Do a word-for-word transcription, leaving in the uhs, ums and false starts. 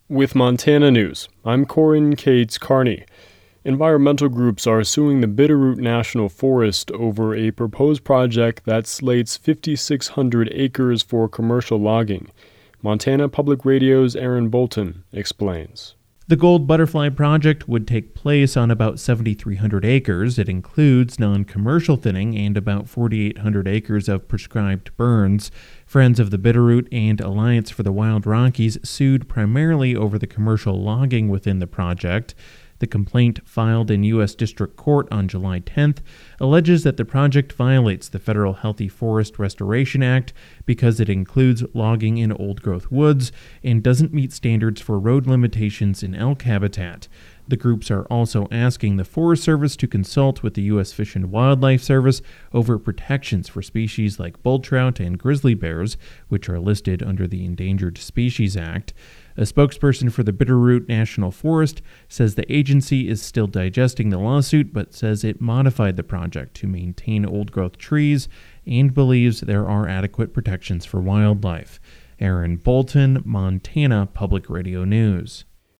With Montana News, I'm Corin Cates Carney. Environmental groups are suing the Bitterroot National Forest over a proposed project that slates five thousand six hundred acres for commercial logging. Montana Public Radio's Aaron Bolton explains. The Gold Butterfly project would take place on about seven thousand three hundred acres. It includes non-commercial thinning and about four thousand eight hundred acres of prescribed burns. Friends of the Bitterroot and Alliance for the Wild Rockies sued primarily over the commercial logging within the project. The complaint, filed in U S District Court on July tenth, alleges that the project violates the Federal Healthy Forest Restoration Act because it includes logging in old-growth woods and doesn't meet standards for road limitations in elk habitat. The groups are also asking the Forest Service to consult with the U S Fish and Wildlife Service over protections for species like bull trout and grizzly bears, which are listed under the Endangered Species Act. A spokesperson for the Bitterroot National Forest says the agency is still digesting the lawsuit, but says it modified the project to maintain old-growth trees and believes there are adequate protections for wildlife. Aaron Bolton, Montana Public Radio News.